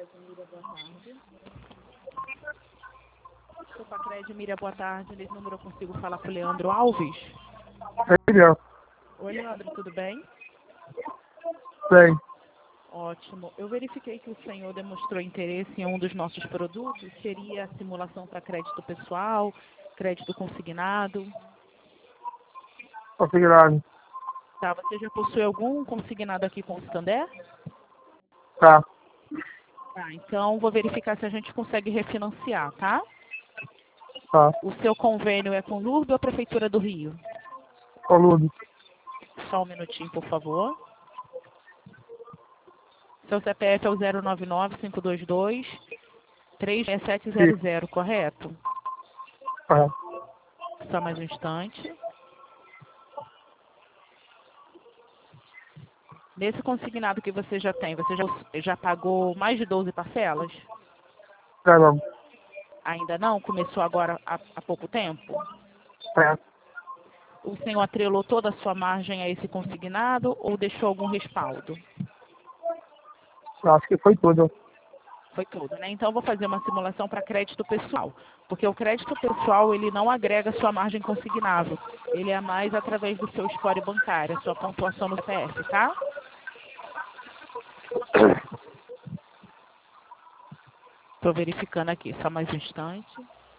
Mira, boa tarde. Sopacred, Mira, boa tarde. Nesse número eu consigo falar com o Leandro Alves? Legal. Oi, Leandro, tudo bem? Bem, Ótimo. Eu verifiquei que o senhor demonstrou interesse em um dos nossos produtos. Seria a simulação para crédito pessoal, crédito consignado. configurado. Tá, você já possui algum consignado aqui com o Santander? Tá, Tá, então vou verificar se a gente consegue refinanciar, tá? tá. O seu convênio é com o Lourdes ou a Prefeitura do Rio? Coludo. Só um minutinho, por favor. Seu CPF é o 099-522-36700, correto? Tá. Só mais um instante. Nesse consignado que você já tem, você já pagou mais de 12 parcelas? Tá bom. Ainda não? Começou agora há pouco tempo? Tá. O senhor atrelou toda a sua margem a esse consignado ou deixou algum respaldo? Acho que foi tudo. Foi tudo, né? Então eu vou fazer uma simulação para crédito pessoal, porque o crédito pessoal ele não agrega sua margem consignável, ele é mais através do seu score bancário, a sua pontuação no CPF, tá? Estou verificando aqui, só mais um instante.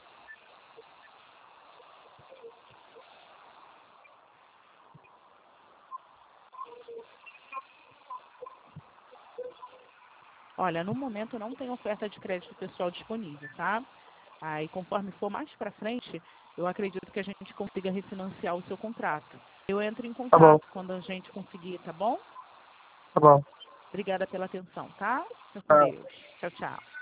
Olha, no momento não tem oferta de crédito pessoal disponível, tá? Aí, conforme for mais para frente, eu acredito que a gente consiga refinanciar o seu contrato. Eu entro em Tá bom, contato quando a gente conseguir, tá bom? tá bom. Obrigada pela atenção, tá? Fica com Tá. Deus. Tchau, tchau.